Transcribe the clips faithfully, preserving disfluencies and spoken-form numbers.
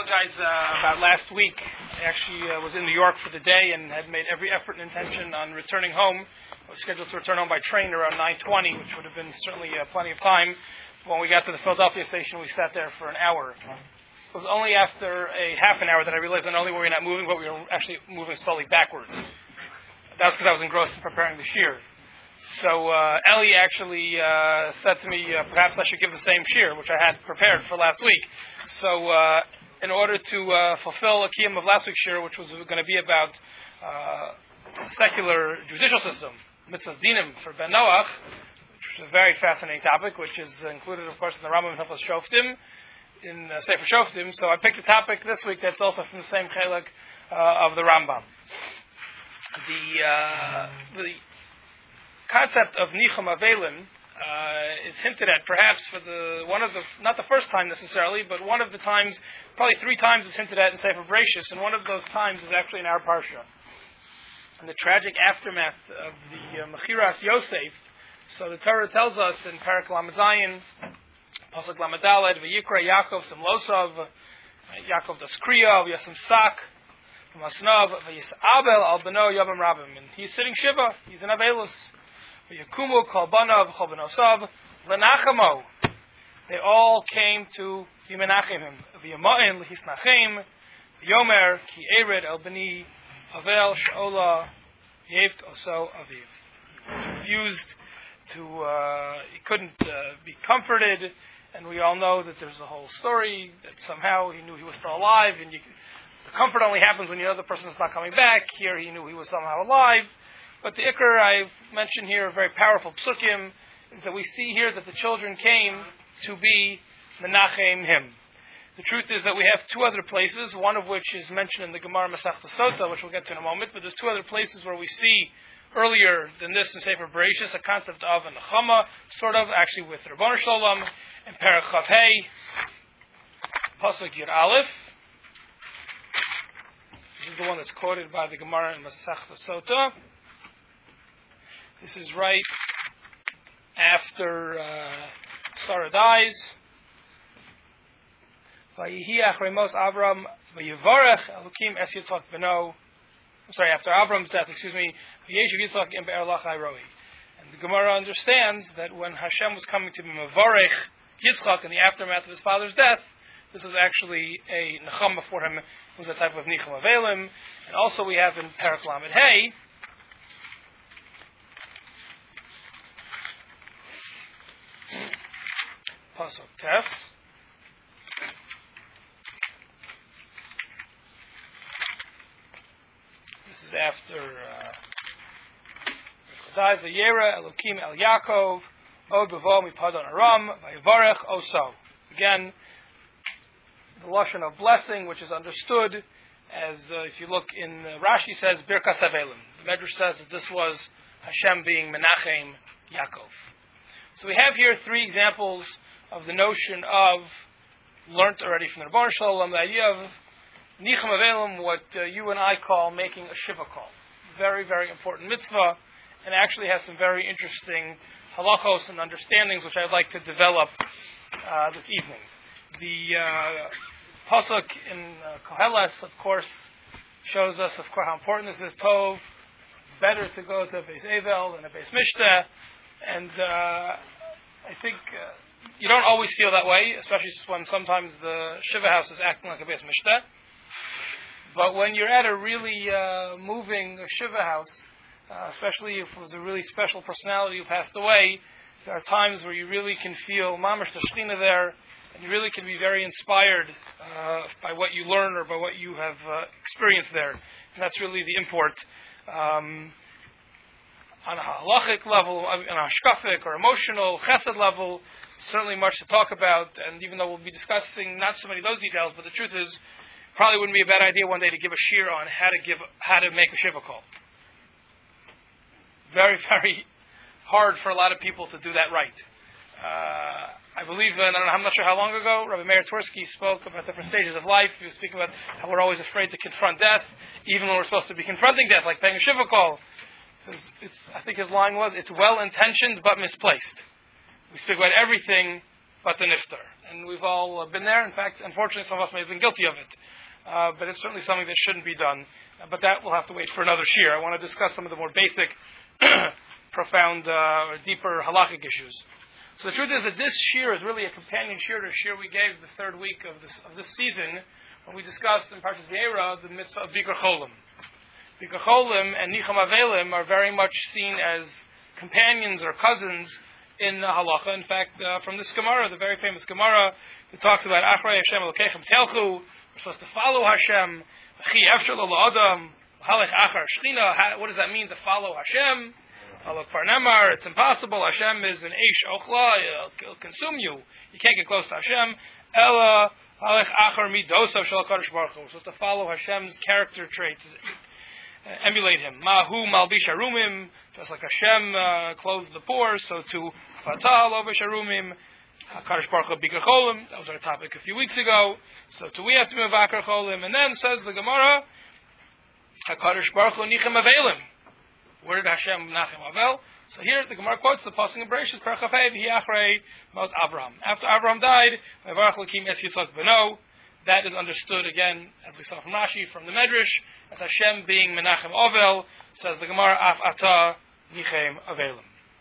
apologize uh, about last week. I actually uh, was in New York for the day and had made every effort and intention on returning home. I was scheduled to return home by train around nine twenty, which would have been certainly uh, plenty of time. When we got to the Philadelphia station, we sat there for an hour. It was only after a half an hour that I realized not only were we not moving, but we were actually moving slowly backwards. That was because I was engrossed in preparing the shiur. So uh, Ellie actually uh, said to me, uh, perhaps I should give the same shiur, which I had prepared for last week. So uh, in order to uh, fulfill a kiyum of last week's shiur, which was going to be about uh, secular judicial system, mitzvahs dinim for Ben Noach, which is a very fascinating topic, which is included, of course, in the Rambam and Hilchos Shoftim, in uh, Sefer Shoftim. So I picked a topic this week that's also from the same chelik uh, of the Rambam. The uh, the concept of Nichum Avelim uh, is hinted at perhaps for the one of the not the first time necessarily, but one of the times, probably three times, it's hinted at in Sefer Bereshis, and one of those times is actually in our parsha. In the tragic aftermath of the uh, Mechiras Yosef, so the Torah tells us in Parak Lamed Zayin, Pasuk Lamed Daled, V'yikra Yaakov Simlosov, Yaakov das Kriya, V'yasem Sak, Masnav, V'yisabel al Beno Yavim Rabim, and he's sitting Shiva, he's in Avelus. V'yakumu kol banav chol benosav l'nachamo. They all came to Yimenachem him. V'yama'in l'hisnachem, v'yomer ki ered el beni Avel Sh'ola Yevt Oso Aviv. He was refused to, uh, he couldn't uh, be comforted, and we all know that there's a whole story that somehow he knew he was still alive, and you, the comfort only happens when you know the person is not coming back. Here he knew he was somehow alive. But the ikar I've mentioned here, a very powerful psukim, is that we see here that the children came to be menachem him. The truth is that we have two other places, one of which is mentioned in the Gemara Masechta Sota, which we'll get to in a moment, but there's two other places where we see earlier than this in Sefer Bereshis a concept of a nechama, sort of, actually with Rabbanu Shalom, and Perek Chav Hei, Pasuk Yud Aleph. This is the one that's quoted by the Gemara in Masechta Sota. This is right after uh, Sarah dies. Vayihi achrei mos Avram vayivarech Elokim es Yitzchak beno. I'm sorry, after Avram's death, excuse me, v'yeshiv Yitzchak im be'er lachai roi. And the Gemara understands that when Hashem was coming to be mevarech Yitzchak in the aftermath of his father's death, this was actually a nechama for him. It was a type of nichum avelim. And also we have in Perek Lamed Hei, Pasuk Tes. This is after uh, dies the Yera Elokim El Yaakov Od Bevo Mipadon Aram Vayivarech Oso. Again, the lashon of blessing, which is understood as uh, if you look in uh, Rashi says Birkas Avelim. The Medrash says that this was Hashem being Menachem Yaakov. So we have here three examples of the notion of, learnt already from the Rabbanu Shalom, the idea of Nichum Avelim, what uh, you and I call making a Shiva call. Very, very important mitzvah, and actually has some very interesting halachos and understandings, which I'd like to develop uh, this evening. The uh, Pasuk in uh, Koheles, of course, shows us, of course, how important this is. Tov, it's better to go to a Beis Evel than a Beis Mishteh, and uh, I think uh, you don't always feel that way, especially when sometimes the Shiva house is acting like a Beis Mishteh. But when you're at a really uh, moving Shiva house, uh, especially if it was a really special personality who passed away, there are times where you really can feel mamash the Shechina there, and you really can be very inspired uh, by what you learn or by what you have uh, experienced there. And that's really the import. Um, on a halachic level, on a hashkafic or emotional, chesed level, certainly much to talk about, and even though we'll be discussing not so many of those details, but the truth is, probably wouldn't be a bad idea one day to give a shiur on how to give, how to make a shiva call. Very, very hard for a lot of people to do that right. Uh, I believe, and I'm not sure how long ago, Rabbi Meir Tversky spoke about different stages of life. He was speaking about how we're always afraid to confront death, even when we're supposed to be confronting death, like paying a shiva call. Says it's, I think his line was, it's well-intentioned but misplaced. We speak about everything but the niftar. And we've all uh, been there. In fact, unfortunately, some of us may have been guilty of it. Uh, but it's certainly something that shouldn't be done. Uh, but that will have to wait for another shir. I want to discuss some of the more basic, profound, uh, deeper halachic issues. So the truth is that this shir is really a companion shir to the shir we gave the third week of this of this season, when we discussed in Parshas Vayera the mitzvah of Bikur Cholim. Bikur Cholim and Nicham Avelim are very much seen as companions or cousins in uh, halacha. In fact, uh, from this Gemara, the very famous Gemara, it talks about Achrei Hashem Elokeichem Telchu. We're supposed to follow Hashem. Chi Efshar Lo La'adam Halech Achar Shechina. What does that mean to follow Hashem? Halach Parnemar. It's impossible. Hashem is an Eish Ochla. It'll consume you. You can't get close to Hashem. Ella Halech Achar Midosav Shel Kadosh Baruch Hu. We're supposed to follow Hashem's character traits. Uh, emulate him. Mahu Malbish Harumim. Just like Hashem uh, clothes the poor, so to Fatah Lobish Harumim. HaKadosh Baruch Hu Bikur Cholim. That was our topic a few weeks ago. So to we have to be Mevakar Cholim. And then says the Gemara, HaKadosh Baruch Hu Nichem Avelim. Where did Hashem Nachem Avel? So here the Gemara quotes the passing of Bereshit, Perachafei V'hi Achrei Mot Abraham. After Abraham died, Mevarach Lakim Es Yitzchak Beno. That is understood again, as we saw from Rashi, from the Medrash, as Hashem being Menachem Avel. Says the Gemara, Af Ata Nichem Avelim.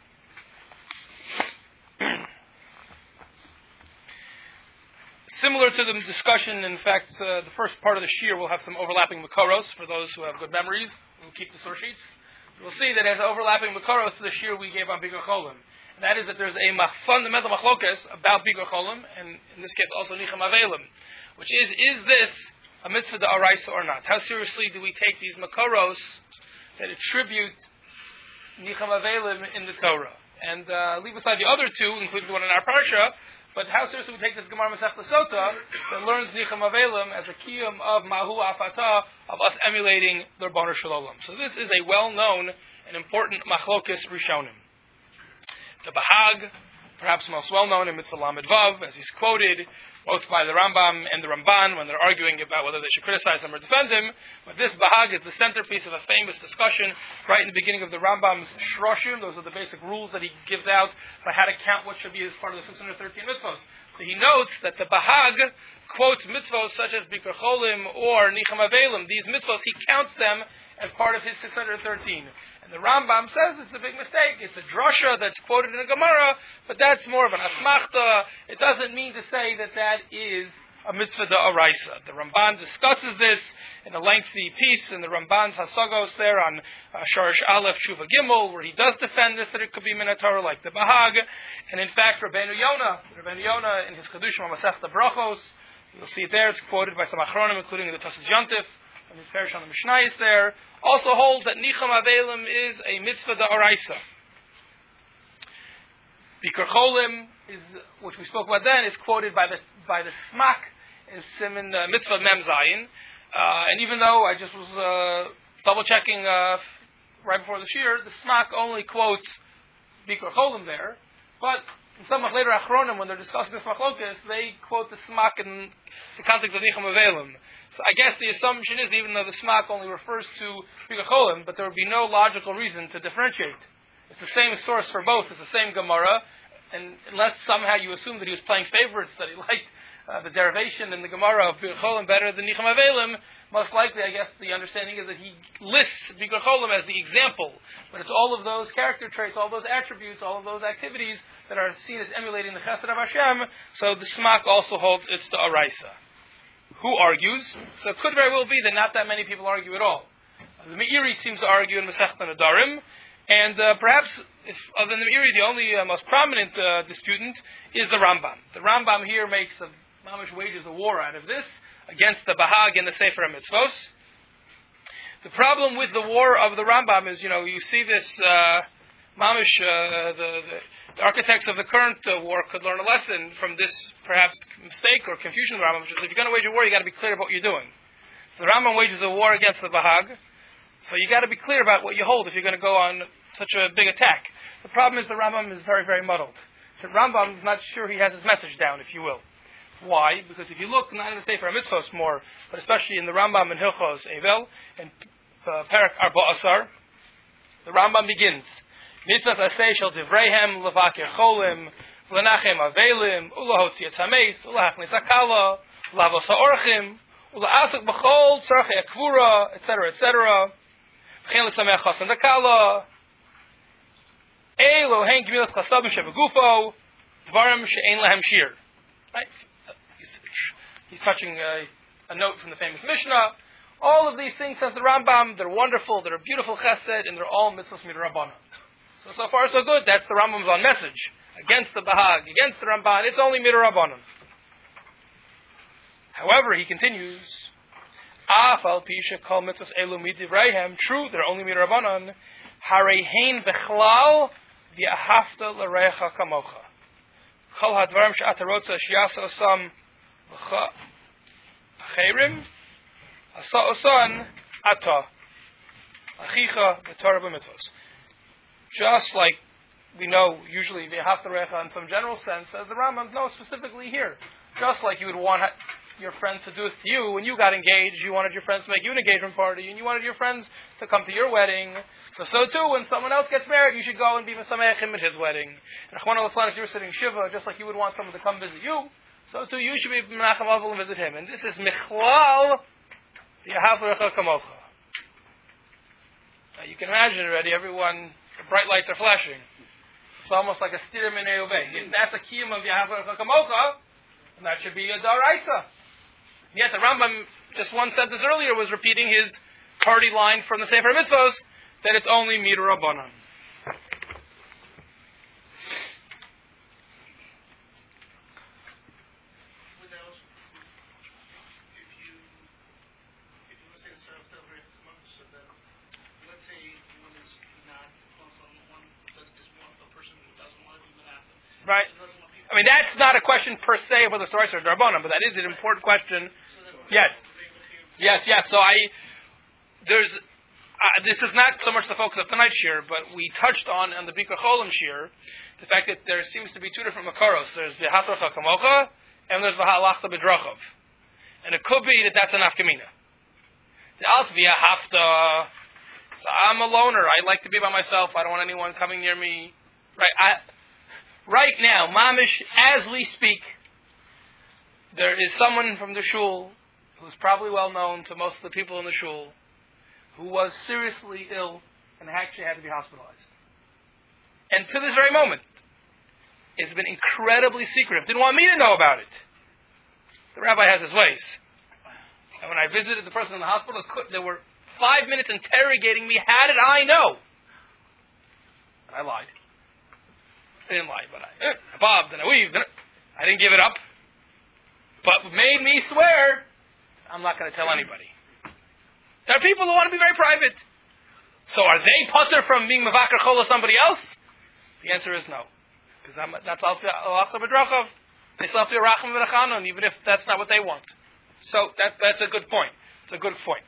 Similar to the discussion, in fact, uh, the first part of the shir will have some overlapping makoros for those who have good memories who keep the source sheets. We'll see that as overlapping makoros to the shir we gave on Bikur Cholim. And that is that there's a fundamental machlokas about Bikur Cholim, and in this case also Nichem Avelim, which is, is this a mitzvah d'oraisa or not? How seriously do we take these makoros that attribute Nichem Avelim in the Torah? And uh, leave aside the other two, including the one in our parsha, but how seriously we take this Gemara Masechta Sota that learns Nichem Avelim as a kiyum of Mahu Afata, of us emulating the Rebbeinu Shalom. So this is a well-known and important machlokes rishonim. The Bahag, perhaps most well-known in Mitzvah Lamed Vav, as he's quoted both by the Rambam and the Ramban when they're arguing about whether they should criticize him or defend him. But this Bahag is the centerpiece of a famous discussion right in the beginning of the Rambam's Shroshim. Those are the basic rules that he gives out for how to count what should be as part of the six hundred thirteen mitzvahs. So he notes that the Bahag quotes mitzvahs such as Bikur Cholim or Nichem Avelim. These mitzvahs, he counts them as part of his six hundred thirteen. And the Rambam says it's a big mistake. It's a drasha that's quoted in a Gemara, but that's more of an asmachta. It doesn't mean to say that that is a mitzvah d'oraisa. The Ramban discusses this in a lengthy piece in the Ramban's Hasagos there on uh, Sharish Aleph Shuva Gimel, where he does defend this, that it could be min Torah like the Bahag. And in fact, Rabbeinu Yonah, Rabbeinu Yonah in his Chedushim Masechta Brachos, you'll see it there, it's quoted by some Achronim, including the Tosas Yontif, and his parish on the Mishnah is there, also hold that Nichem Avelim is a mitzvah d'oraisa. Bikur Cholim is, which we spoke about then, is quoted by the by the Smak in Siman uh, Mitzvah Mem Zayin. Uh, and even though I just was uh, double checking uh, right before the shir, the Smak only quotes Bikur Cholim there, but in some later Achronim, when they're discussing this machlokas, they quote the Smak in the context of Nichem Avelim. So I guess the assumption is, even though the Smak only refers to Bikur Cholim, but there would be no logical reason to differentiate. It's the same source for both. It's the same Gemara, and unless somehow you assume that he was playing favorites, that he liked uh, the derivation in the Gemara of Bikur Cholim better than Nichem Avelim, most likely, I guess, the understanding is that he lists Bikur Cholim as the example. But it's all of those character traits, all those attributes, all of those activities that are seen as emulating the Chesed of Hashem. So the Smak also holds it's the Araisa. Who argues? So it could very well be that not that many people argue at all. The Meiri seems to argue in Masechta Nedarim, and uh, perhaps, if, other than the Meiri, the only uh, most prominent uh, disputant is the Rambam. The Rambam here makes a mamish wages a war out of this against the Bahag and the Sefer HaMitzvos. The problem with the war of the Rambam is, you know, you see this uh, mamish, uh, the, the The architects of the current uh, war could learn a lesson from this, perhaps, mistake or confusion of the Rambam, which is if you're going to wage a war, you've got to be clear about what you're doing. So the Rambam wages a war against the Bahag, so you've got to be clear about what you hold if you're going to go on such a big attack. The problem is the Rambam is very, very muddled. The Rambam is not sure he has his message down, if you will. Why? Because if you look, not in the Sefer HaMitzvos more, but especially in the Rambam and Hilchos Evel, and uh, Perek Arba Asar, the Rambam begins, Mitzvahs aseh shel divreihem levakir cholim V'lenachem avelim, ulahotzi etzameis, ulahachnis akala, ulavos ha'orchim, ula'asuk b'chol, tzarchei akvura, et cetera, et cetera. V'chein l'samech chasan dakala. Elo hein gemilas chasabim shebegufo, dvarim she'ein lahem shir. Right? He's, he's touching a, a note from the famous Mishnah. All of these things, says the Rambam, they're wonderful, they're a beautiful chesed, and they're all mitzvahs midrabanan. So, so far so good. That's the Rambam's on message. Against the Bahag, against the Ramban, it's only midrabanan. However, he continues, Af al pisha kol mitzvahs elu midivrayhem, true, they're only midrabanan, harehein bechlal v'ahavta l'reicha kamocha. Chol hadvarim she'ata rotza she'yasa osam v'chayrim, asa osan ata, achicha v'torah b'mitzvahs. Just like we know usually v'ahavta l'reicha in some general sense, as the Rambam knows specifically here. Just like you would want your friends to do it to you. When you got engaged, you wanted your friends to make you an engagement party, and you wanted your friends to come to your wedding. So, so too, when someone else gets married, you should go and be Mesamechim at his wedding. And Rachmana litzlan, if you were sitting Shiva, just like you would want someone to come visit you, so too you should be Menachem Avil and visit him. And this is Michlal Yahavrecha Kamocha. You can imagine already, everyone, the bright lights are flashing. It's almost like a Stira Minei Ubei. If that's a kiyum of Yahavrecha Kamocha, and that should be a Daraisa. Yet the Rambam, just one sentence earlier, was repeating his party line from the Sefer Mitzvos, that it's only midrabanan. Right. I mean, that's not a question per se of whether it's Torah or Darbanan, but that is an important question. Yes. Yes, yes. So I, there's, uh, this is not so much the focus of tonight's shir, but we touched on, on the Bikur Cholim shir, the fact that there seems to be two different makaros. There's the Hatracha Kamocha, and there's the Halachta B'drachav. And it could be that that's an afkamina. The Altvia Hafta, so I'm a loner. I like to be by myself. I don't want anyone coming near me. Right, I, right now, mamish, as we speak, there is someone from the shul who's probably well known to most of the people in the shul who was seriously ill and actually had to be hospitalized. And to this very moment, it's been incredibly secretive. Didn't want me to know about it. The rabbi has his ways. And when I visited the person in the hospital, they were five minutes interrogating me. How did I know? And I lied. I didn't lie, but I eh, bobbed and I weaved. And I didn't give it up. But made me swear, I'm not going to tell anybody. There are people who want to be very private. So are they putter from being Mavakar Chol or somebody else? The answer is no. Because that's also Alachta B'drachav. They still have to be Racham V'Rachanon, even if that's not what they want. So that, that's a good point. It's a good point.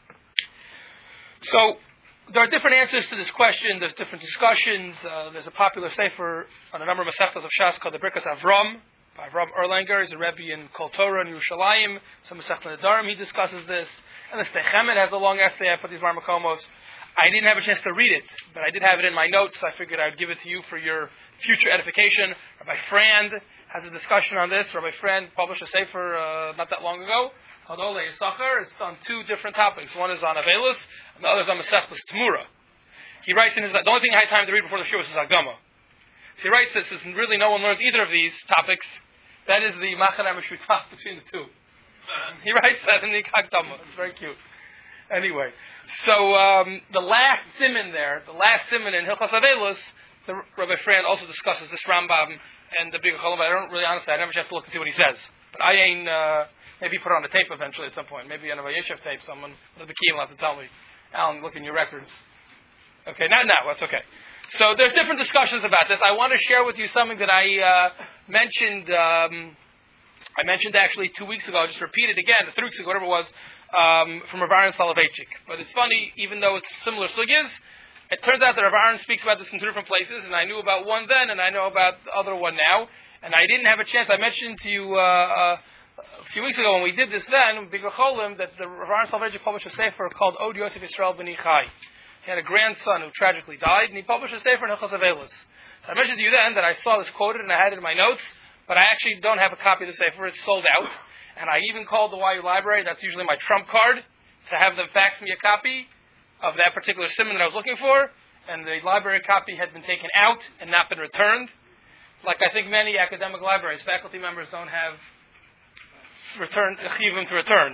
So there are different answers to this question. There's different discussions. Uh, there's a popular sefer on a number of Masechtas of Shas called the Birkas Avram, by Avram Erlanger. He's a Rebbe in Kol Torah in Yerushalayim. Some Masechta Nedarim, he discusses this. And the Shtei Chemed has a long essay. I put these Marmakomos. I didn't have a chance to read it, but I did have it in my notes. I figured I would give it to you for your future edification. Rabbi Frand has a discussion on this. Rabbi Frand published a sefer uh, not that long ago called Ole Yisachar. It's on two different topics. One is on Avelus, and the other is on Masechtas Temura. He writes in his, the only thing I had time to read before the shiur was his Agama. So he writes this, is really no one learns either of these topics. That is the Machana Meshutaf between the two. He writes that in the Hakdama. It's very cute. Anyway, so um, the last siman there, the last siman in Hilchas Avelus, the Rabbi Frand also discusses this Rambam and the Bikur Cholim. I don't really, honestly, I never just look and see what he says. But I ain't, uh, maybe put it on a tape eventually at some point. Maybe on a Vayeshev tape, someone with the key will have to tell me. Alan, look in your records. Okay, not now, that's okay. So there's different discussions about this. I want to share with you something that I uh, mentioned, um, I mentioned actually two weeks ago, I'll just repeat it again, three weeks ago, whatever it was, um, from Rav Aaron Soloveitchik. But it's funny, even though it's similar sugyas, it turns out that Rav Aaron speaks about this in two different places, and I knew about one then, and I know about the other one now, and I didn't have a chance. I mentioned to you uh, uh, a few weeks ago when we did this then, Bikur Cholim, that the Rav Aaron Soloveitchik published a sefer called Od Yosef Yisrael B'ni Chai. He had a grandson who tragically died, and he published a sefer in Hilchos Avelis. So I mentioned to you then that I saw this quoted and I had it in my notes, but I actually don't have a copy of the sefer. It's sold out. And I even called the Y U Library. That's usually my trump card, to have them fax me a copy of that particular simon that I was looking for. And the library copy had been taken out and not been returned. Like I think many academic libraries, faculty members don't have return chiyuvim to return.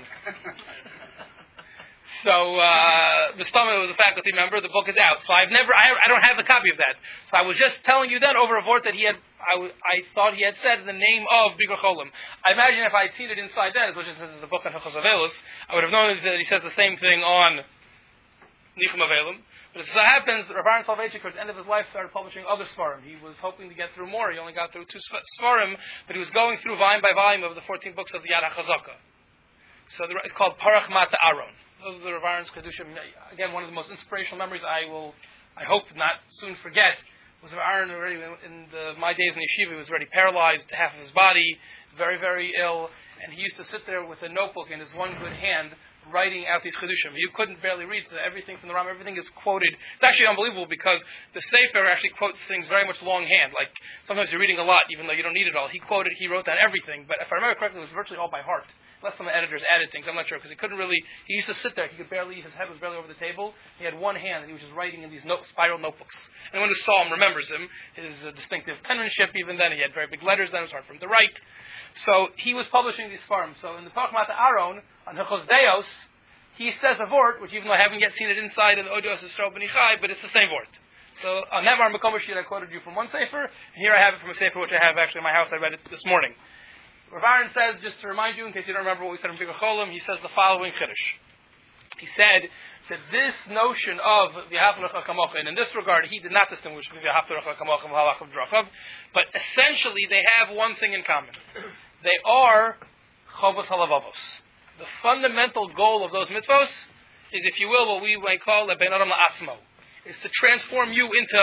So, uh, the stomach was a faculty member, the book is out. So I've never, I, I don't have a copy of that. So I was just telling you then over a vort that he had, I, w- I thought he had said the name of Bikur Cholim. I imagine if I had seen it inside then, which is this is a book on Hilchos Avelis, I would have known that he says the same thing on Nichum Avelim. But as it happens, Rav Aaron Soloveitchik, towards the end of his life, started publishing other Svarim. He was hoping to get through more. He only got through two Svarim, but he was going through volume by volume of the fourteen books of the Yad HaChazaka. So the, it's called Parach Mata Aron. Those are the Rav Aaron's Kedushim. Again, one of the most inspirational memories I will, I hope not soon forget, was Rav Aaron already, in the, my days in yeshiva, he was already paralyzed, half of his body, very, very ill, and he used to sit there with a notebook in his one good hand, writing out these Chedushim. You couldn't barely read, so everything from the Ram, everything is quoted. It's actually unbelievable because the Sefer actually quotes things very much longhand. Like, sometimes you're reading a lot even though you don't need it all. He quoted, he wrote down everything, but if I remember correctly, it was virtually all by heart. Unless some editors added things, I'm not sure, because he couldn't really, he used to sit there, he could barely, his head was barely over the table. He had one hand, and he was just writing in these note, spiral notebooks. Anyone who saw him remembers him, his uh, distinctive penmanship even then. He had very big letters then, it was hard for him to write. So, he was publishing these farms. So, in the Parach Mata Aron, on Hilchos Deos, he says a vort, which even though I haven't yet seen it inside in the Odios Yisrael B'nichai, but it's the same vort. So on that Mar Mekomer sheet I quoted you from one sefer, and here I have it from a sefer which I have actually in my house. I read it this morning. Rav Aaron says, just to remind you, in case you don't remember what we said in Bikur Cholim, he says the following chiddush. He said that this notion of V'yahavlecha Kamocha, and in this regard he did not distinguish between V'yahavlecha Kamocha and V'halach V'drachav, but essentially they have one thing in common. They are Chovos Halavavos. The fundamental goal of those mitzvos is, if you will, what we might call a ben adam la'atzmo, is to transform you into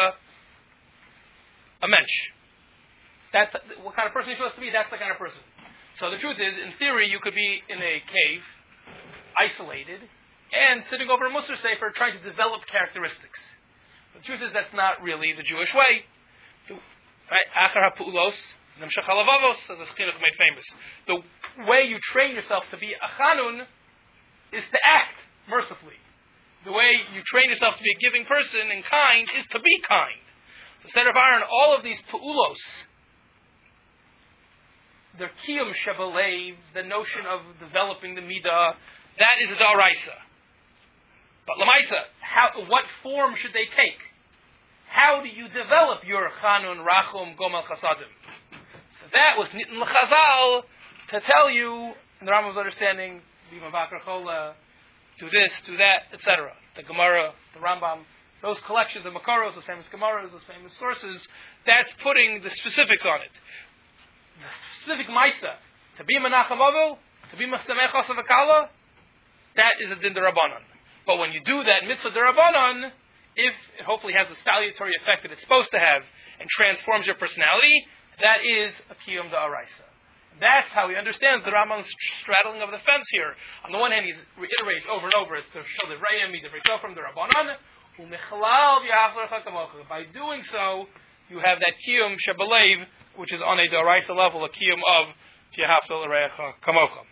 a mensch. That's what kind of person you're supposed to be. That's the kind of person. So the truth is, in theory, you could be in a cave, isolated, and sitting over a Musar Sefer trying to develop characteristics. The truth is, that's not really the Jewish way. Right? Achar ha'pu'ulos, Nemshach halavavos, as the Chinuch made famous. The way you train yourself to be a chanun is to act mercifully. The way you train yourself to be a giving person and kind is to be kind. So instead of Aaron, all of these pu'ulos, the kiyum shebalev, the notion of developing the midah, that is a daraisa. But lamaisa, how, what form should they take? How do you develop your chanun, rachum, gomel chasadim? So that was nitin l'chazal to tell you, in the Rambam's understanding, do this, do that, et cetera. The Gemara, the Rambam, those collections of Makaros, those famous Gemaras, those famous sources, that's putting the specifics on it. The specific Maisa, to be Menachem Avil, to be Mastamech Asavakala, that is a Din D'Rabbanan. But when you do that Mitzvah D'Rabbanan, if it hopefully has the salutary effect that it's supposed to have and transforms your personality, that is a Kiyum D'Araisa. That's how he understands the Rambam's straddling of the fence here. On the one hand, he reiterates over and over, it's to show the Rayim, the Rito from the Rabbanan, by doing so, you have that Kiyum Shebalev, which is on a D'Araisa level, a Kiyum of V'yahavta l'Reacha Kamocha.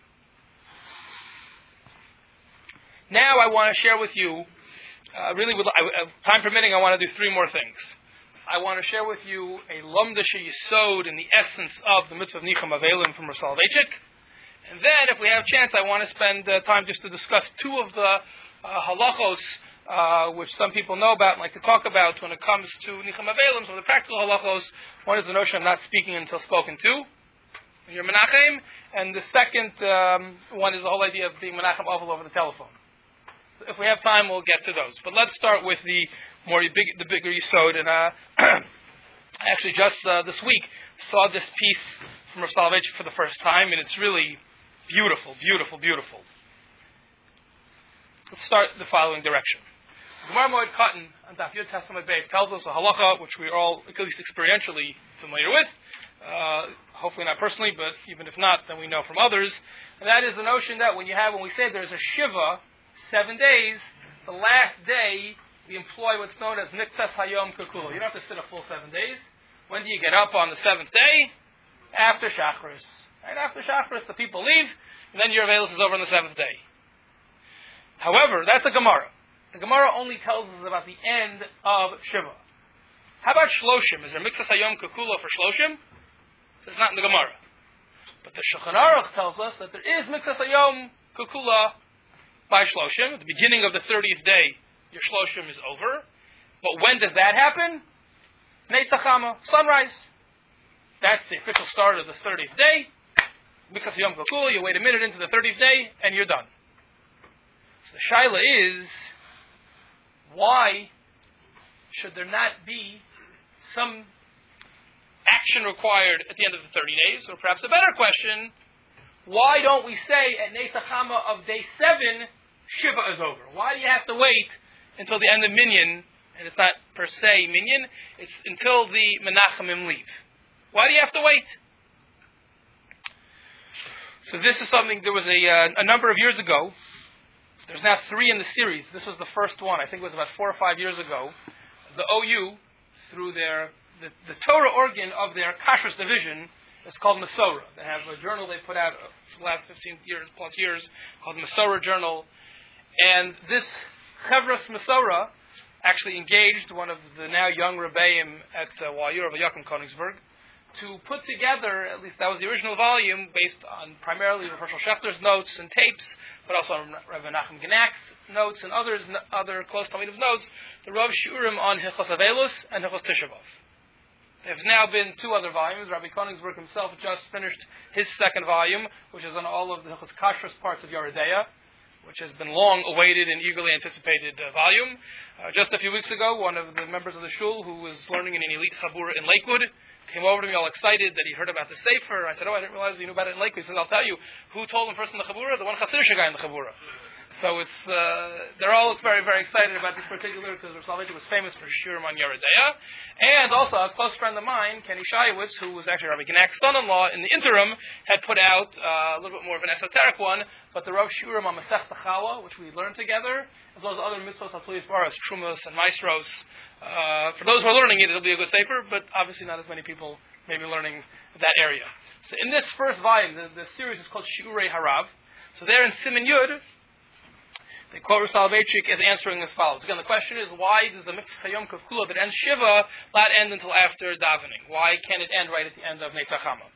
Now I want to share with you, uh, really, with, uh, time permitting, I want to do three more things. I want to share with you a Lomda Sheyisod in the essence of the Mitzvah of Nichum Avelim from Rav Soloveitchik. And then, if we have a chance, I want to spend uh, time just to discuss two of the uh, halachos, uh, which some people know about and like to talk about when it comes to Nichum Avelim. So the practical halachos, one is the notion of not speaking until spoken to, when you're Menachem, and the second um, one is the whole idea of being Menachem Avil over the telephone. If we have time, we'll get to those. But let's start with the more big, the bigger Yisod. And uh, I actually just uh, this week saw this piece from Rav Soloveitchik for the first time, and it's really beautiful, beautiful, beautiful. Let's start the following direction. Gemara Moed Katan on Daf Yud Testament Beis tells us a halacha which we're all at least experientially familiar with. Uh, hopefully not personally, but even if not, then we know from others. And that is the notion that when you have, when we say there's a shiva, seven days, the last day we employ what's known as Miktas Hayom Kukula. You don't have to sit a full seven days. When do you get up on the seventh day? After Shachris. Right after Shachris, the people leave, and then your Avelis is over on the seventh day. However, that's a Gemara. The Gemara only tells us about the end of Shiva. How about Shloshim? Is there Miktas Hayom Kukula for Shloshim? It's not in the Gemara. But the Shulchan Aruch tells us that there is Miktas Hayom Kukula by Shloshim. At the beginning of the thirtieth day, your Shloshim is over. But when does that happen? Neitzach Chama, sunrise. That's the official start of the thirtieth day. Miktas Hayom Kukula, you wait a minute into the thirtieth day, and you're done. So the Shaila is, why should there not be some action required at the end of the thirty days? Or perhaps a better question, why don't we say at Neitzach Chama of day seven, Shiva is over? Why do you have to wait until the end of Minyan? And it's not per se Minyan, it's until the Menachemim leave. Why do you have to wait? So this is something, there was a, uh, a number of years ago, there's now three in the series. This was the first one, I think it was about four or five years ago. The O U, through their, the, the Torah organ of their Kashrus division, is called Masorah. They have a journal they put out for the last fifteen years, plus years, called Masorah Journal. And this Chevras Masorah actually engaged one of the now young Rebbeim at uh, Wayur of Yaakov Königsberg to put together, at least that was the original volume, based on primarily Rav Hershel Schechter's notes and tapes, but also on Rav Menachem Genak's notes and others, other close Talmidim's notes, the Rav Shurim on Hilchos Avelus and Hilchos Tisha B'Av. There's now been two other volumes. Rabbi Königsberg himself just finished his second volume, which is on all of the Hilchos Kashrus parts of Yeridea, which has been long awaited and eagerly anticipated uh, volume. Uh, just a few weeks ago, one of the members of the shul who was learning in an elite chabura in Lakewood came over to me all excited that he heard about the Sefer. I said, oh, I didn't realize you knew about it in Lakewood. He says, I'll tell you, who told him first in the chabura? The one Hasidic guy in the chabura. So it's uh, they're all very, very excited about this particular, because Rav Soloveitchik was famous for Shurim on Yeridea. And also, a close friend of mine, Kenny Shayowitz, who was actually Rabbi Genak's son-in-law in the interim, had put out uh, a little bit more of an esoteric one, but the Rav Shurim on Masechta Chala, which we learned together, as well as other mitzvos, Hatzliyas Baros, Trumas, and Maestros. Uh, for those who are learning it, it'll be a good sefer, but obviously not as many people may be learning that area. So in this first volume, the, the series is called Shiurei Harav. So there in Siman Yud, the quote Rav Soloveitchik is answering as follows. Again, the question is, why does the Miktas Hayom Kukula that ends Shiva not end until after davening? Why can't it end right at the end of Neitzach Chama?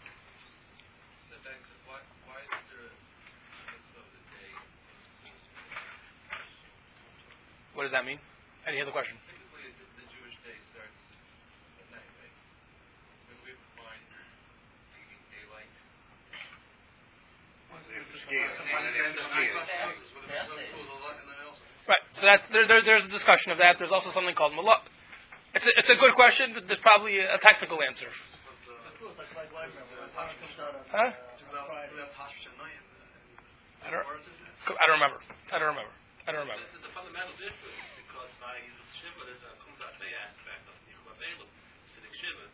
What does that mean? I didn't hear the question. Typically, the, the Jewish day starts at night, right? When we find leaving daylight. Right. So that's there, there. There's a discussion of that. There's also something called malach. It's a, it's a good question, but there's probably a, a technical answer. Huh? I don't. I don't remember. I don't remember. I don't remember. This is a fundamental difference, because by Shiva there's a kumdatei aspect of Nichum Avelu, sitting Shiva.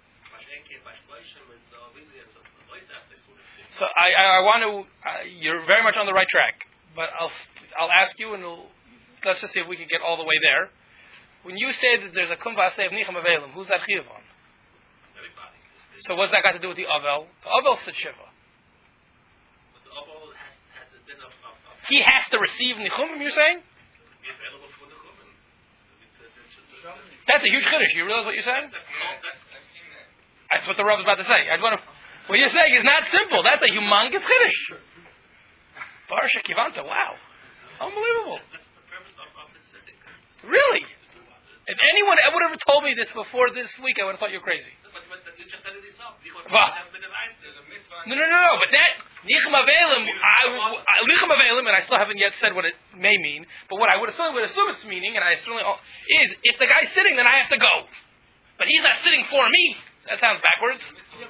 So I, I, I want to. Uh, you're very much on the right track, but I'll I'll ask you, and we'll, let's just see if we can get all the way there. When you say that there's a kumdatei of Nichum Avelim, who's that chiyuv on? Everybody. So what's that got to do with the Avel? The Avel said Shiva. But the Avel has, has a din of, of, of he has to receive Nichumim, you're saying? Be available for Nichumim. That's a huge chiddush. You realize what you're saying? That's called, that's, That's what the Rav is about to say. I want to. What you're saying is not simple. That's a humongous chiddush. Barsha Kivanta. Wow, unbelievable. that's the purpose of, of the sitting. Really? If anyone would have told me this before this week, I would have thought you were crazy. But, but you just said it yourself. Well, no, no, no, no. But that Nichum Avelim, Nichum Avelim, and I still haven't yet said what it may mean. But what I would assume, would assume its meaning, and I certainly is, if the guy's sitting, then I have to go. But he's not sitting for me. That sounds backwards.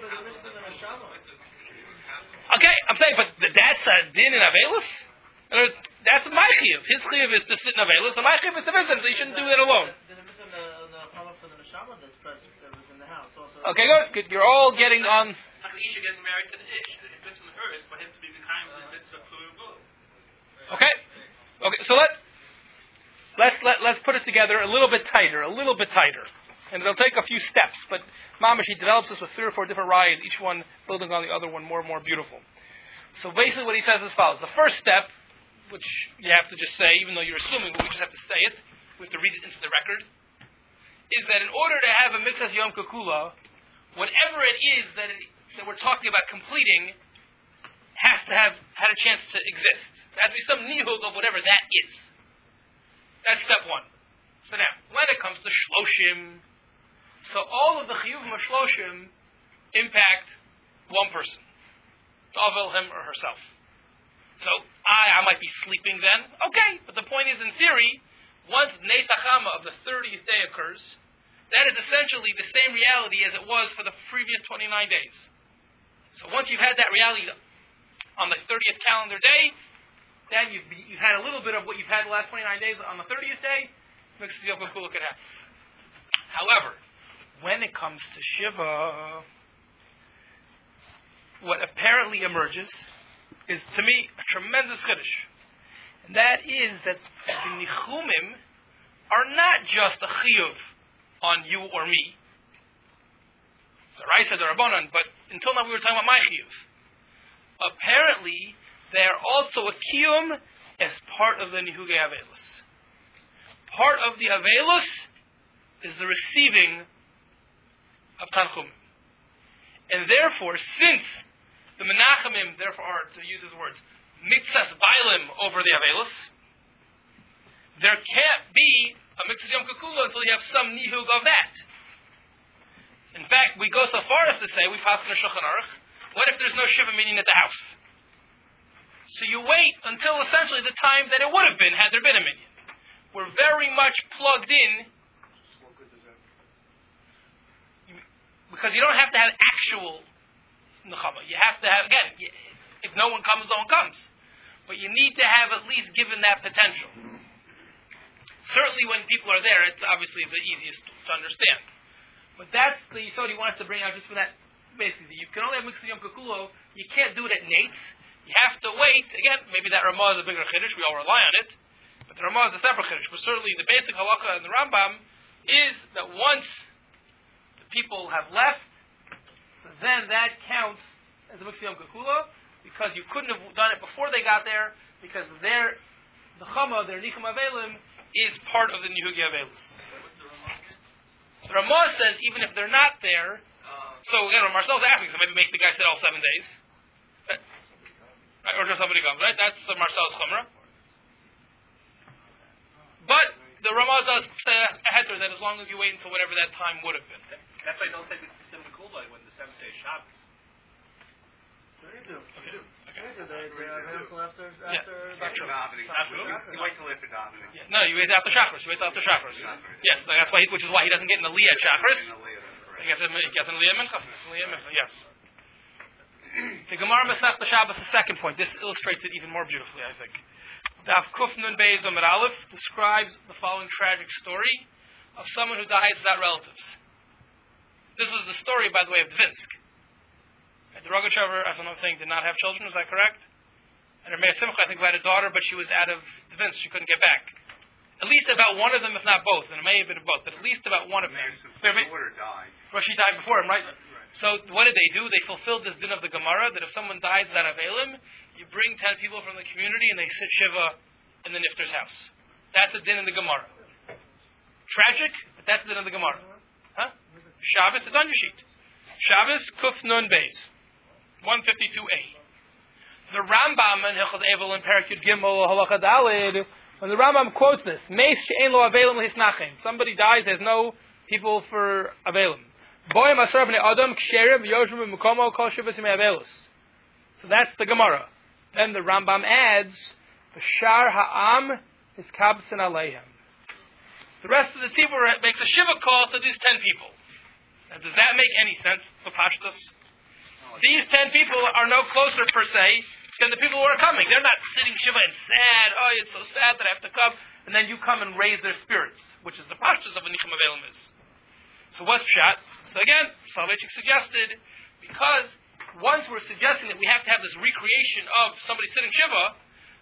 Okay, I'm saying, but that's a din in Avelus? That's my chiyuv. His chiyuv is to sit in Avelus, and my chiyuv is to visit, so you shouldn't do that alone. Okay, good. good. You're all getting on. Like the Isha getting married to the Ish. It fits in hers, for him to be behind the mitzvah for Okay. Okay, so let, let's let, let's put it together a little bit tighter, a little bit tighter. And it'll take a few steps, but Mamash, he develops this with three or four different rayas, each one building on the other one more and more beautiful. So basically what he says is as follows. The first step, which you have to just say, even though you're assuming, but we just have to say it, we have to read it into the record, is that in order to have a Mitzvah Yom Kekula, whatever it is that, it, that we're talking about completing has to have had a chance to exist. There has to be some nihug of whatever that is. That's step one. So now, when it comes to Shloshim, so all of the chiyuvim of Shloshim impact one person. Tavel, him or herself. So, I, I might be sleeping then. Okay, but the point is, in theory, once Nes Hachama of the thirtieth day occurs, that is essentially the same reality as it was for the previous twenty-nine days. So once you've had that reality on the thirtieth calendar day, then you've, you've had a little bit of what you've had the last twenty-nine days on the thirtieth day, makes the Yom Kula could happen. However, when it comes to Shiva, what apparently emerges is, to me, a tremendous chiddush. And that is that the nichumim are not just a chiyuv on you or me. The Raisa, the Rabbanan, but until now we were talking about my chiyuv. Apparently, they are also a kiyum as part of the Nihugei Avelus. Part of the Avelus is the receiving of Tanchumim. And therefore, since the Menachemim, therefore, are, to use his words, mitzvahs bailim over the Avelus, there can't be a mitzvah Yom Kekula until you have some nihug of that. In fact, we go so far as to say, we pass in the Shulchan Aruch, what if there's no Shiva meeting at the house? So you wait until essentially the time that it would have been had there been a minyan. We're very much plugged in, because you don't have to have actual nechama. You have to have, again, if no one comes, no one comes. But you need to have at least given that potential. Certainly when people are there, it's obviously the easiest to understand. But that's the yisod he wants to bring out just for that. Basically, you can only have Mitzvah Yom Kekulo. You can't do it at Nates. You have to wait. Again, maybe that Ramah is a bigger chiddush. We all rely on it. But the Ramah is a separate chiddush. But certainly the basic halacha in the Rambam is that once the people have left, so then that counts as a Mitzvah Yom Kekulo, because you couldn't have done it before they got there, because their the Chama, their Nichum Avelim, is part of the Nihugi Avelus. The Ramah says even if they're not there, so again, when Marcel's asking, so maybe make the guy sit all seven days, right? Or just somebody comes, right? That's uh, Marcel's Chumrah. But the Ramah does say ahead there that as long as you wait until whatever that time would have been. That's why I don't take the Simcha Kulba when the seventh day is Shabbos. They do. Okay. Okay. They do. They they have Hansel after Yeah. after After davening. Shabbos. You wait till after davening. Yeah. No, you wait after chakras. You wait after chakras. Yes, that's why. He, which is why he doesn't get in the Liyah chakras. He gets in, he gets in Liyah Mincha. Liyah Mincha. Yes. The Gemara Masech the Shabbos. The second point. This illustrates it even more beautifully, I think. Daf Kuf Nun Beis Amud Aleph describes the following tragic story of someone who dies without relatives. This is the story, by the way, of Dvinsk. The Rogachover, if I'm not saying, did not have children. Is that correct? And her Meir Simcha, I think, had a daughter, but she was out of Dvinsk. She couldn't get back. At least about one of them, if not both, and it may have been both, but at least about one of them. Her daughter died. Well, she died before him, right? So what did they do? They fulfilled this din of the Gemara that if someone dies without Avelim, you bring ten people from the community and they sit Shiva in the Nifter's house. That's a din in the Gemara. Tragic, but that's the din of the Gemara. Huh? Shabbos, it's on your sheet. Shabbos, Kuf Nun Beis, one fifty-two A. The Rambam in Hilchot Evel in Parak Yud Gimel Halacha Daled, when the Rambam quotes this, Meis she'en lo Avelim hisnachem. Somebody dies, there's no people for Avelim. Boyim asar b'nei Adam ksherim yoshim b'mukomo kol shivas yimei Avelus. So that's the Gemara. Then the Rambam adds, B'shar ha'am is kabsin aleihem. The rest of the tzibur makes a shiva call to these ten people. Now, does that make any sense for Pashtus? These ten people are no closer, per se, than the people who are coming. They're not sitting shiva and sad, oh, it's so sad that I have to come, and then you come and raise their spirits, which is the Pashtus of a Nichum Avelim is. So what's Pshat? So again, Soloveitchik suggested, because once we're suggesting that we have to have this recreation of somebody sitting shiva,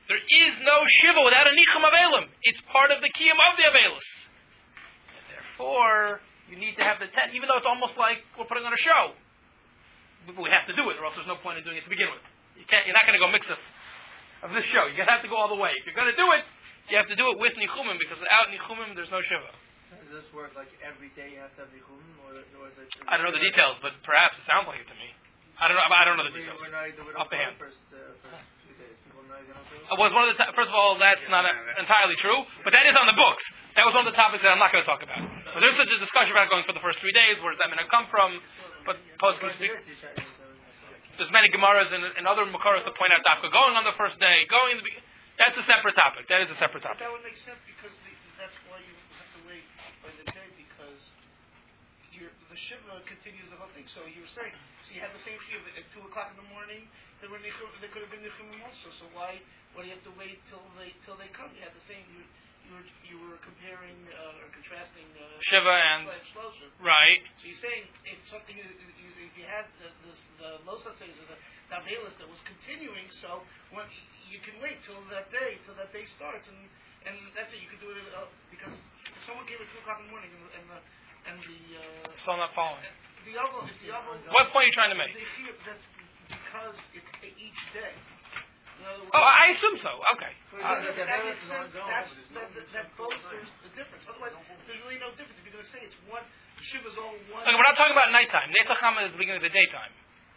There is no Shiva without a Nichum Avelim. It's part of the Kiyum of the Avelis. And therefore, you need to have the tent, even though it's almost like we're putting on a show. We have to do it, or else there's no point in doing it to begin with. You can't, you're not going to go mix us of this show. You're going to have to go all the way. If you're going to do it, you have to do it with Nichumim, because without Nichumim, there's no Shiva. Does this work like every day you have to have Nichum, or, or is it? I don't know the details, but perhaps it sounds like it to me. I don't know. I don't know the We- details. We're not, we don't Off the go hand. First, uh, first few days. People know you don't do it? Uh, was one of the t- first of all, that's not uh, entirely true, but that is on the books. That was one of the topics that I'm not going to talk about. But there's such a discussion about going for the first three days. Where does that minhag come from? But poskim speak. There's many gemaras and, and other makaros that point out dafka going on the first day, going. In the be- that's a separate topic. That is a separate But topic. that would make sense because the, that's why you have to wait by the day because your, the shiva continues the whole thing. So you were saying, so you had the same shiva at two o'clock in the morning. There were nichum, there could have been nichumim also. So why why do you have to wait till they till they come? You had the same. You you were you were comparing uh, or contrasting uh, Shiva and Shloshim. right. So you're saying if something is, is, if you had the this, the Losa says or the Tabelis that was continuing, so when you can wait till that day, till that day starts, and and that's it. You could do it uh, because if someone came at two o'clock in the morning, and the and the, and the uh, So I'm not following. the other if the other What point are you trying to make? they hear that's because it's each day. In other words, Oh, I assume so. Okay. so Uh, that, the that Tabelis makes is sense. ongoing, That's, but there's that, no- that, that bolsters the difference. Otherwise, there's really no difference. If you're going to say it's one, Shiva's all one. Okay, we're not talking about nighttime. Netzachama is the beginning of the daytime.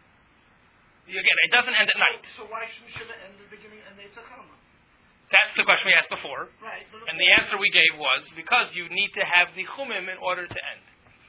You- Again, it doesn't end at night. So, so why shouldn't Shiva end at the beginning and Netzachama? That's the question we asked before. Right. But And the answer we gave was because you need to have the chumim in order to end.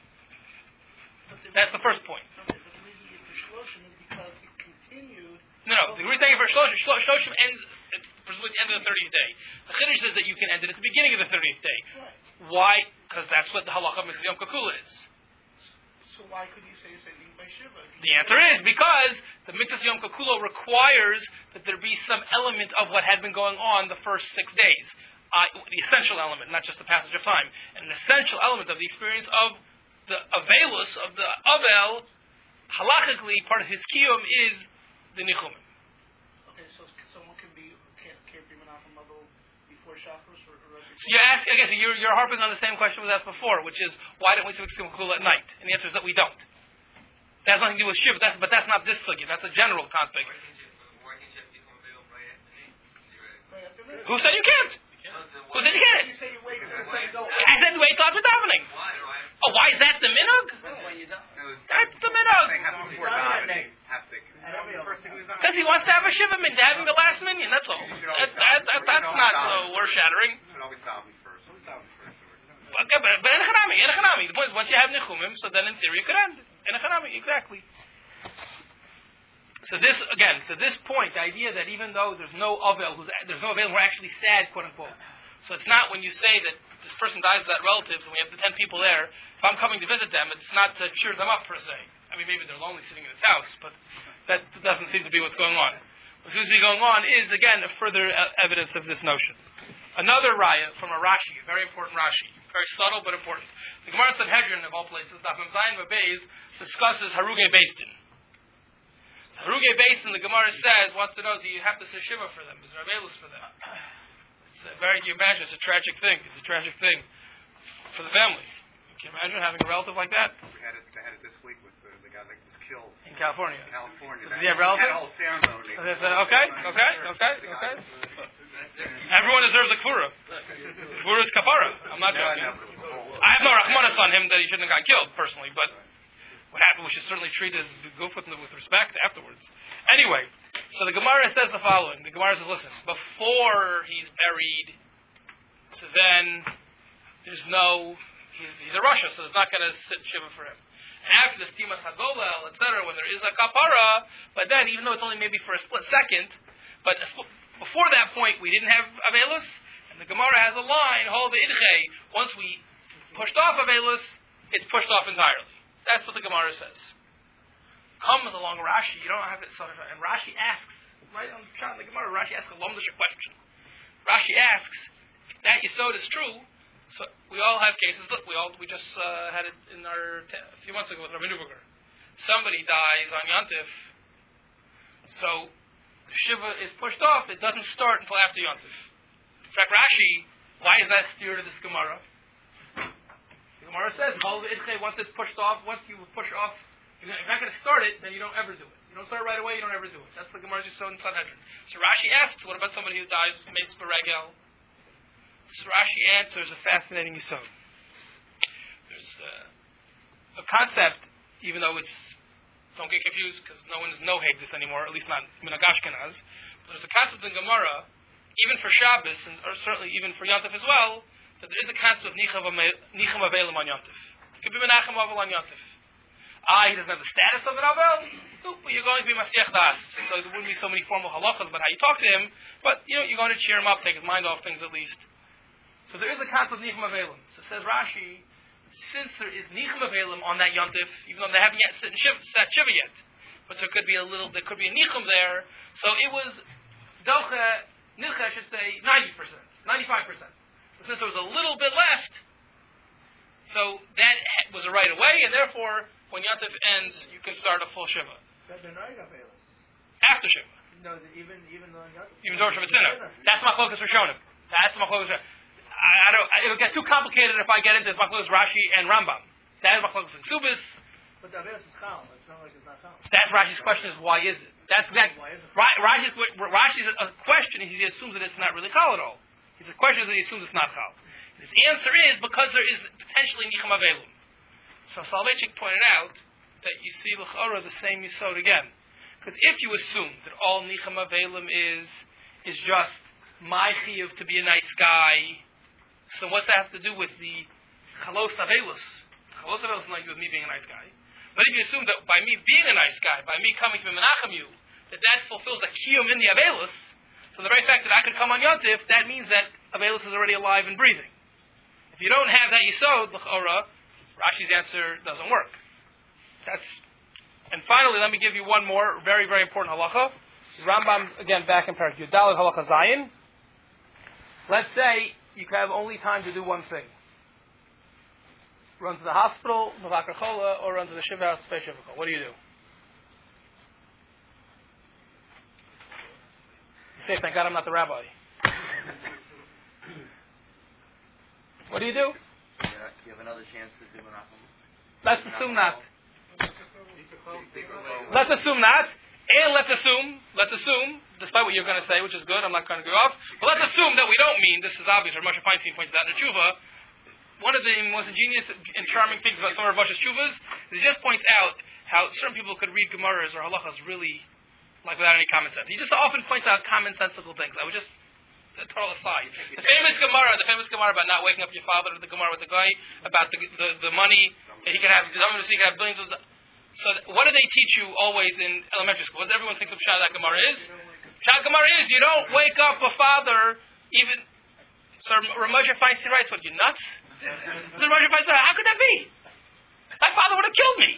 That's the first point. Okay, but the reason you for Shloshim is because it continued. No, no. The reason for Shloshim, Shlo- Shloshim ends at presumably the end of the thirtieth day. The Chiddush says that you can end it at the beginning of the thirtieth day. Right. Why? Because that's what the halacha of Mitzvah Yom Kakula is. So why could you say the same thing by Shiva? The answer is because the Mitzvah Yom Kakula requires that there be some element of what had been going on the first six days. Uh, the essential element, not just the passage of time. And an essential element of the experience of the Avelus, of the Avel, halachically, part of his kiyum is the Nichumim. Okay, so someone can be can't, can't be Menachem Abel before Shacharis or, or before So you ask, I guess you're, you're harping on the same question was asked before, which is why don't we say Mitzvah Yom Kakula at night? And the answer is that we don't. That has nothing to do with Shiva, that's, but that's not this sugya. That's a general conflict. Why can't you, why can't you have become available right afternoon? Right after midnight. Who said you can't? Who said you can't? You say you wait until they go. I said wait till after davening. Why do I have Oh, why is that the minhag? That's when you don't. That's the minhag. They have before davening. Have to. And every other First thing is Because he wants to have a shiva min, having the last minion. That's all. That, that, that, that's not so worth shattering. You should always daven first. Always daven first. Okay, but, but in a chanami, in a chanami. The point is, once you have nichumim, so then in theory you could end in a chanami. Exactly. So this again, so this point, the idea that even though there's no avel, who's, there's no avel, we're actually sad, quote unquote. So it's not when you say that this person dies without relatives, and we have the ten people there. If I'm coming to visit them, it's not to cheer them up per se. I mean, maybe they're lonely sitting in his house, but that doesn't seem to be what's going on. What seems to be going on is again a further uh, evidence of this notion. Another raya from a Rashi, a very important Rashi, very subtle but important. The Gemara Sanhedrin, of all places, Daf Mem Zayin V'Beis, discusses Haruge Beistin. So Haruge Beistin, the Gemara says, wants to know, do you have to say Shiva for them? Is there Avelus for them? It's a very, you imagine, it's a tragic thing. It's a tragic thing for the family. Can you imagine having a relative like that? We had it. They had it this week with the, the guy that was killed In California. in California. So That- does he have relatives? That whole ceremony. Okay, okay, okay, okay, okay. Everyone deserves a kfura. Kfura is kapara. I'm not No, joking. no, but it was the whole- I have no rachmanas on him that he shouldn't have got killed, personally, but what happened, we should certainly treat his goof with, with respect afterwards. Anyway, so the Gemara says the following. The Gemara says, listen, before he's buried, so then there's no, he's, he's a Russia, so there's not going to sit Shiva for him. After the Stimas Hagolel, et cetera, when there is a kapara, but then, even though it's only maybe for a split second, but a split, before that point, we didn't have Avelus, and the Gemara has a line, hold the idche, once we pushed off Avelus, it's pushed off entirely. That's what the Gemara says. Comes along Rashi, you don't have it, and Rashi asks, right on the shot in the Gemara, Rashi asks a lomdish question. Rashi asks, if that Yisod is true, so we all have cases, look, we all, we just uh, had it in our, t- a few months ago with Rabbi Neuberger. Somebody dies on Yontif, so Shiva is pushed off, it doesn't start until after Yontif. In fact, Rashi, why is that steer to this Gemara? The Gemara says, once it's pushed off, once you push off, if you're not going to start it, then you don't ever do it. You don't start it right away, you don't ever do it. That's the Gemara's Yisod in Sanhedrin. So Rashi asks, what about somebody who dies, mates Beregel? So Rashi answers a fascinating Yisod. There's uh, a concept, even though it's, don't get confused, because no one is no-heg this anymore, at least not Minhag Ashkenaz. There's a concept in Gemara, even for Shabbos, and or certainly even for Yontif as well, that there is a concept of Nicham Avelim on Yontif. It could be Menachem Avel on Yontif. Ah, he doesn't have the status of an Avel, but you're going to be Mashiach Das. So there wouldn't be so many formal halachas about how you talk to him, but you know, you're going to cheer him up, take his mind off things at least. So there is a concept of Nicham Avelim. So says Rashi, since there is Nicham Avelim on that Yontif, even though they haven't yet sit in Shiva, sat Shiva yet, but there could be a little, there could be a Nicham there, so it was Docha, Nilcha, I should say, ninety percent, ninety-five percent. But since there was a little bit left, so that was a right away, and therefore, when Yontif ends, you can start a full Shiva. After Shiva. No, even even though Yontif. Even though Shiva Tzina. That's Machlokas Rishonim. That's Machlokas Rishonim. I don't, it'll get too complicated if I get into this Machlokas Rashi and Rambam. That is Machlokas Ksubis. But the Avelis is Chal. It's not like it's not Chal. That's Rashi's question is, why is it? That's exactly. Rashi's, Rashi's a question, he assumes that it's not really Chal at all. His question is that he assumes it's not Chal. His answer is because there is potentially Nicham Avelim. So Soloveitchik pointed out that you see L'chora the same Yisod again. Because if you assume that all Nicham Avelim is, is just my chiyuv to be a nice guy, so what's that have to do with the Chalos Avelus? Chalos Avelus is not with me being a nice guy. But if you assume that by me being a nice guy, by me coming to be Menachem you, that that fulfills a kiyum in the Avelus, so the very fact that I could come on Yontif, that means that Avelus is already alive and breathing. If you don't have that Yisod, L'chora, Rashi's answer doesn't work. That's, and finally, let me give you one more very, very important halacha. Rambam, again, back in Parak Yudalad, halacha Zayin. Let's say you have only time to do one thing. Run to the hospital, Mavakar Chola, or run to the Shiva house, Spei Shiva Kol. What do you do? You say, thank God I'm not the rabbi. What do you do? Yeah, you have another chance to do Menachem. Let's assume not. Let's assume not. And let's assume, let's assume, despite what you're going to say, which is good, I'm not going to go off, but let's assume that we don't mean, this is obvious, Rav Moshe Feinstein points out in the Tshuva, one of the most ingenious and charming things about some of Rav Moshe's Tshuvas is he just points out how certain people could read Gemaras or Halachas really, like without any common sense. He just often points out commonsensical things. I would just, a total aside. The famous Gemara, the famous Gemara about not waking up your father, the Gemara with the guy, about the the, the money, that he can have, he can have billions of. So what do they teach you always in elementary school? What does everyone thinks of Pshat that Gemara is? Pshat Gemara is you don't wake up a father even. So Rav Moshe Feinstein writes, what, you nuts? So Rav Moshe Feinstein, how could that be? My father would have killed me.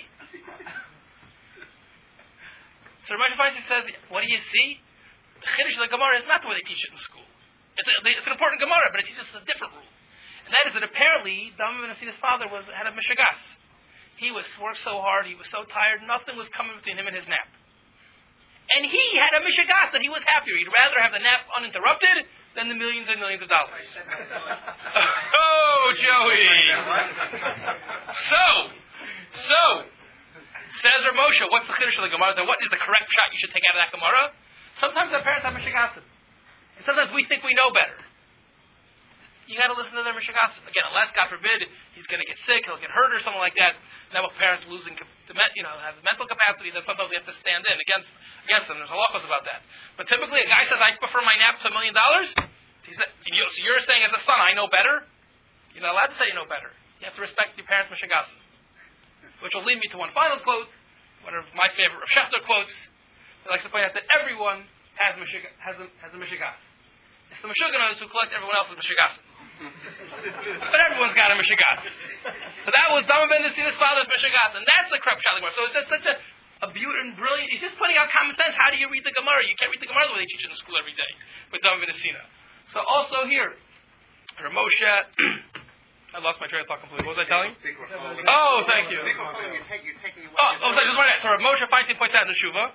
So Rav Moshe Feinstein says, what do you see? The Chiddush of the Gemara is not the way they teach it in school. It's, a, it's an important Gemara, but it teaches a different rule. And that is that apparently, Dama ben Asina's father was, had a mishagas. He was worked so hard, he was so tired, nothing was coming between him and his nap. And he had a mishagas that he was happier. He'd rather have the nap uninterrupted than the millions and millions of dollars. Oh, Joey! So, so, says Rav Moshe, what's the chiddush of the Gemara? Then what is the correct shot you should take out of that Gemara? Sometimes our parents have mishigasim. And sometimes we think we know better. You got to listen to their mishigasim. Again, unless, God forbid, he's going to get sick, he'll get hurt or something like that. Now, if parents losing, you know, have mental capacity, then sometimes we have to stand in against against them. There's halachos about that. But typically, a guy says, "I prefer my nap to a million dollars." So you're saying, as a son, I know better. You're not allowed to say you know better. You have to respect your parents' mishigasim. Which will lead me to one final quote, one of my favorite Rav Shechter quotes. He likes to point out that everyone has mishig- has a, has a mishigas. It's the mishuganos who collect everyone else's mishigas. But everyone's got a mishigas. So that was Dama ben Asina's father's mishigas, and that's the Krep Shad Gemara. So it's such a, a beautiful and brilliant. He's just pointing out common sense. How do you read the Gemara? You can't read the Gemara the way they teach it in school every day with Dama ben Asina. So also here, Rav Moshe. I lost my train of thought completely. What was I telling you? Oh, thank you. Oh, oh, so I just wanted to. So Rav Moshe Feinstein points out in the Shuvah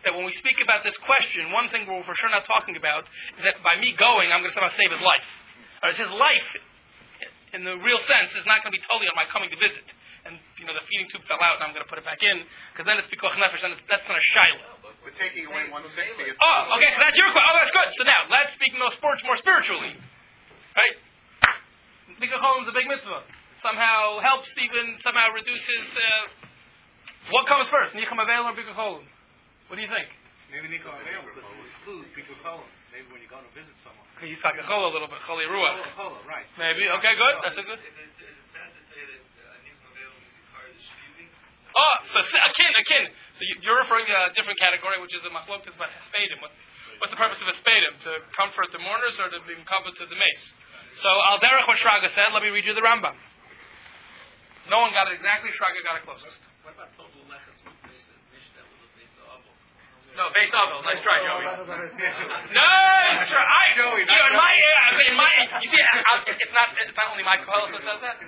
that when we speak about this question, one thing we're for sure not talking about is that by me going, I'm going to somehow save his life. Or it's his life, in the real sense, is not going to be totally on my coming to visit. And, you know, the feeding tube fell out and I'm going to put it back in, because then it's pikuach nefesh, and it's, that's not a shiloh. We're taking away one sixty. Oh, okay, so that's your question. Oh, that's good. So now, let's speak more, sports, more spiritually. Right? Bikuach olam is a big mitzvah. Somehow helps, even somehow reduces, uh, what comes first, nicham avel or bikuach olam? What do you think? Maybe Nico Avail will include people calling. Maybe when you're going to visit someone. Okay, he's talking chol a little bit, choli ruach. Chola, right. Maybe. Okay, good. That's a good. Is it, is it sad to say that uh, Nicham Avail is required to shiving? Oh, so akin, akin. So you- you're referring to a different category, which is the machlokes about hespedim. What's, what's the purpose of hespedim? To comfort the mourners or to be comfort to the mace? So al derech what Shraga said. Let me read you the Rambam. No one got it exactly. Shraga got it closest. What about total leches with Mishnah with the base of Avil? No, based off. Nice try, Joey. Nice try. I, Joey, you know, in my, uh, in my, you see, I, I, it's not, it's not only my call that says that.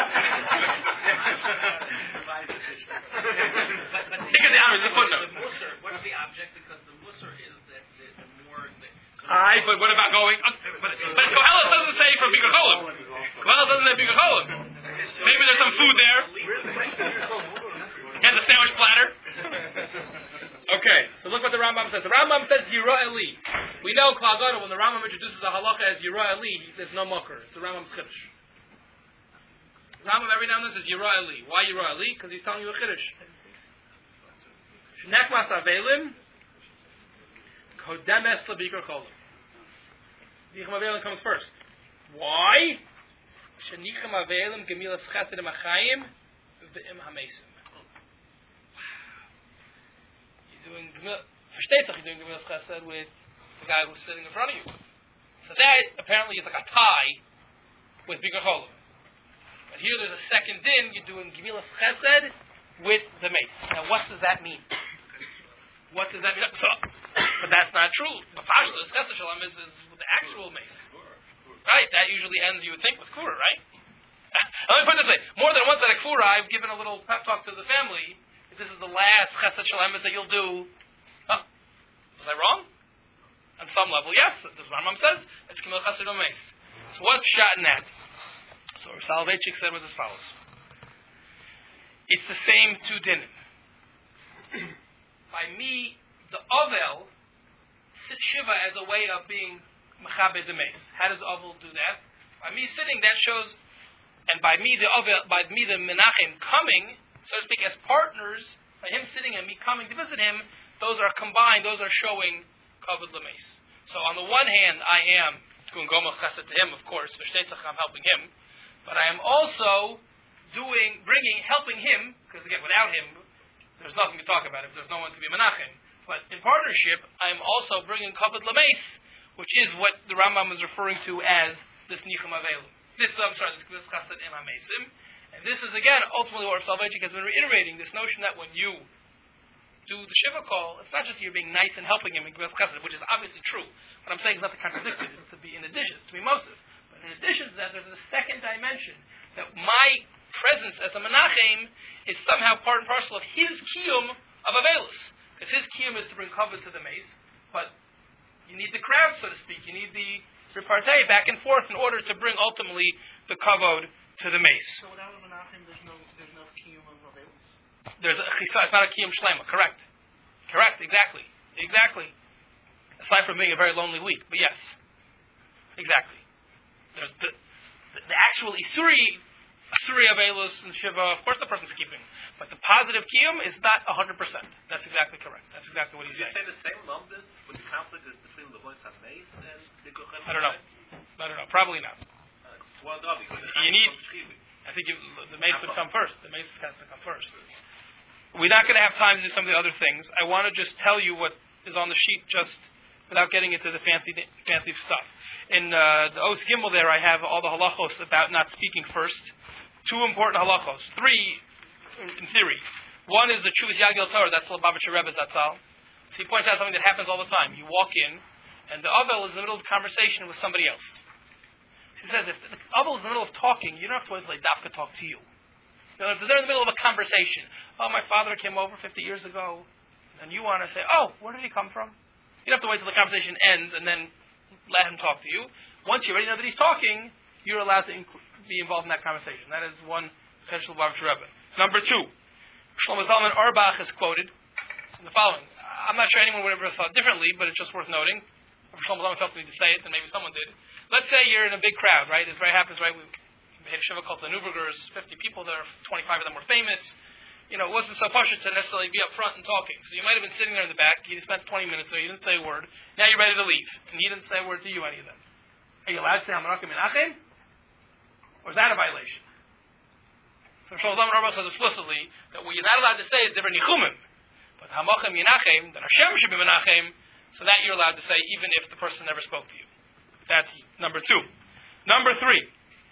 But, but Think of the honor, the footnote. The musar, what's the object? Because the musar is that the, the more. The, so Alright, but what about going? Uh, but but Kohelet doesn't say from Bikuach olam. Kohelet doesn't say Bikuach olam. Maybe there's some food there. And the sandwich platter. Okay, so look what the Rambam says. The Rambam says Yira Eli. We know Klal Gadol, when the Rambam introduces the halacha as Yira Eli, there's no mocker. It's the Rambam's chiddush. The Rambam every now and then says Yira Eli. Why Yira Eli? Because he's telling you a chiddush. Shnekmas Avelim Kodemes LeBikuach olam. Nicham Avelim comes first. Why? Shenicham Avelim Gemilas Chesed Machayim V'im Hamesim. Doing versteht sich, you're doing Gemilas Chesed with the guy who's sitting in front of you. So that apparently is like a tie with Bikuach olam. But here there's a second din, you're doing Gemilas Chesed with the mace. Now what does that mean? What does that mean? So, but that's not true. The Pashtus Chesed Shalom is, is with the actual mace. Right? That usually ends, you would think, with Kura, right? Let me put it this way. More than once at a Kura, I've given a little pep talk to the family. This is the last Chesed Shalom that you'll do. Oh, was I wrong? On some level, yes. The Rambam says it's Gemilas Chesed U'Meis. So what's shot in that? So Soloveitchik said was as follows: it's the same two dinim. By me, the Ovel sits Shiva as a way of being Mechabed the Meis. How does Ovel do that? By me sitting, that shows, and by me the Ovel, by me the Menachem coming, so to speak, as partners, by him sitting and me coming to visit him, those are combined, those are showing Kavod L'Meis. So on the one hand, I am doing Gomel Chesed to him, of course, V'shtetzach, I'm helping him, but I am also doing, bringing, helping him, because again, without him, there's nothing to talk about if there's no one to be Menachem. But in partnership, I am also bringing Kavod L'Meis, which is what the Rambam is referring to as this Nicham Avelim. This, I'm sorry, this Gemilas Chesed Im HaMeisim. And this is, again, ultimately what Soloveitchik has been reiterating, this notion that when you do the Shiva call, it's not just you're being nice and helping him in Gemilas Chesed, which is obviously true. What I'm saying is not to contradict it, it's to be in addition, it's to be Mosif. But in addition to that, there's a second dimension, that my presence as a Menachem is somehow part and parcel of his kiyum of Avelus. Because his kiyum is to bring kavod to the mace, but you need the crowd, so to speak. You need the repartee back and forth in order to bring ultimately the kavod to the mace. So without a Menachem, there's no there's no kiyum of Avelus. There's a chisa, it's not a kiyum shlema, correct? Correct, exactly. Exactly. Aside from being a very lonely week, but yes. Exactly. There's the the, the actual Isuri Asuri Avelus and Shiva, of course the person's keeping. But the positive kiyum is not one hundred percent. That's exactly correct. That's exactly what he's You saying. say the same numbers when the conflict is between the voice of Meis and the Gochem? I don't know. I don't know. Probably not. Well, no, because You need- I think you, the mace would come first. The mace has to come first. We're not going to have time to do some of the other things. I want to just tell you what is on the sheet just without getting into the fancy fancy stuff. In uh, the Os Gimel there, I have all the halachos about not speaking first. Two important halachos. Three, in theory. One is the Chuvas Yagil Torah. That's the Lubavitcher Rebbe Zatzal. So he points out something that happens all the time. You walk in, and the Avel is in the middle of a conversation with somebody else. He says, if the Avel is in the middle of talking, you don't have to wait until they dafka talk to you. You know, so they're in the middle of a conversation. Oh, my father came over fifty years ago. and you want to say, oh, where did he come from? You don't have to wait till the conversation ends and then let him talk to you. Once you already know that he's talking, you're allowed to inc- be involved in that conversation. That is one potential Lubavitcher Rebbe. Number two, Shlomo Zalman Auerbach is quoted in the following. I'm not sure anyone would have ever thought differently, but it's just worth noting. If Shlomo Zalman felt the need to say it, then maybe someone did. Let's say you're in a big crowd, right? It very happens, right? We had a shiva called the Neubergers, fifty people there, twenty-five of them were famous. You know, it wasn't so posh to necessarily be up front and talking. So you might have been sitting there in the back, you spent twenty minutes there, you didn't say a word, now you're ready to leave, and he didn't say a word to you, any of them. Are you allowed to say Hamanachim Menachem? Or is that a violation? So Shlomo Zalman Auerbach says explicitly that what you're not allowed to say is Divrei Nichumim. But Hamachem Menachem, that Hashem should be Menachem, so that you're allowed to say even if the person never spoke to you. That's number two. Number three,